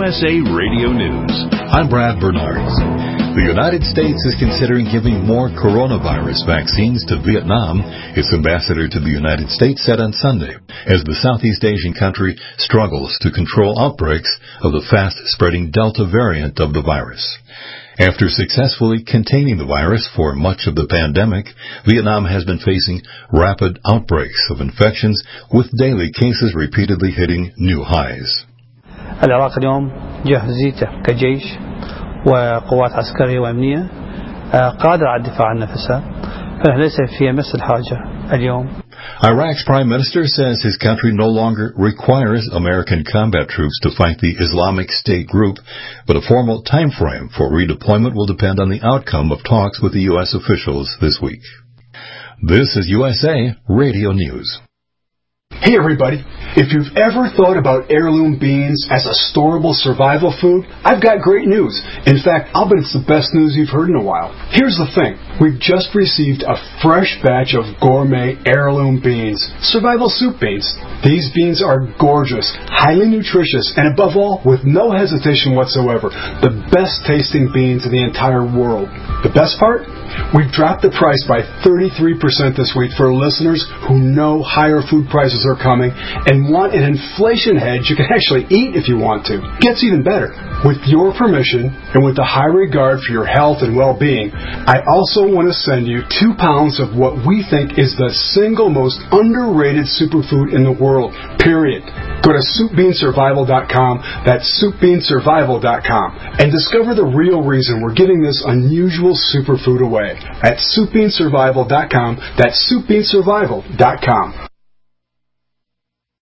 USA Radio News. I'm Brad Bernards. The United States is considering giving more coronavirus vaccines to Vietnam, its ambassador to the United States said on Sunday, as the Southeast Asian country struggles to control outbreaks of the fast-spreading Delta variant of the virus. After successfully containing the virus for much of the pandemic, Vietnam has been facing rapid outbreaks of infections, with daily cases repeatedly hitting new highs. العراق اليوم جاهزيته كجيش وقوات عسكرية وأمنية قادرة على الدفاع عن نفسها، فليس في مس الحاجة اليوم. Iraq's prime minister says his country no longer requires American combat troops to fight the Islamic State group, but a formal time frame for redeployment will depend on the outcome of talks with the U.S. officials this week. This is USA Radio News. Hey everybody, if you've ever thought about heirloom beans as a storable survival food, I've got great news. In fact, I'll bet it's the best news you've heard in a while. Here's the thing. We've just received a fresh batch of gourmet heirloom beans, survival soup beans. These beans are gorgeous, highly nutritious, and above all, with no hesitation whatsoever, the best tasting beans in the entire world. The best part? We've dropped the price by 33% this week for listeners who know higher food prices are coming and want an inflation hedge you can actually eat if you want to. Gets even better. With your permission and with the high regard for your health and well-being, I also want to send you 2 pounds of what we think is the single most underrated superfood in the world, period. Go to SoupBeanSurvival.com, that's SoupBeanSurvival.com, and discover the real reason we're giving this unusual superfood away at SoupBeanSurvival.com, that's SoupBeanSurvival.com.